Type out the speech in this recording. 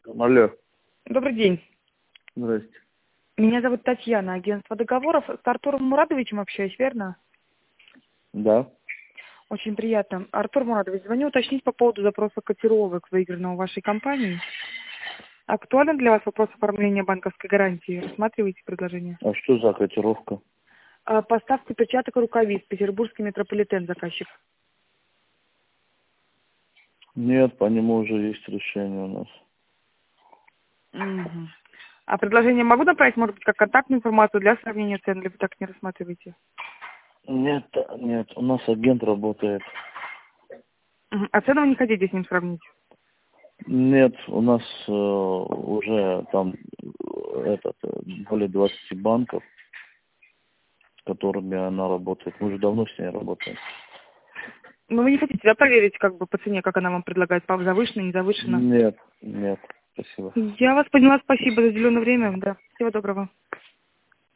Алло, Добрый день. здрасте. Меня зовут Татьяна, агентство договоров. С Артуром Мурадовичем общаюсь, верно? Да. Очень приятно. Артур Мурадович, звоню уточнить по поводу запроса котировок, выигранного в вашей компании. Актуален для вас вопрос оформления банковской гарантии? Рассматриваете предложение? А что за котировка? Поставьте перчаток и рукавиц. Петербургский метрополитен заказчик. Нет, по нему уже есть решение у нас. Мгм. А предложение могу направить, может быть, как контактную информацию для сравнения цен, или вы так не рассматриваете? Нет, нет, у нас агент работает. Мгм. А цены вы не хотите с ним сравнить? Нет, у нас уже там более 20 банков, с которыми она работает. Мы уже давно с ней работаем. Но вы не хотите, да, проверить как бы по цене, как она вам предлагает, завышена, не завышена? Нет, нет, спасибо. Я вас поняла, спасибо за уделенное время, да. Всего доброго.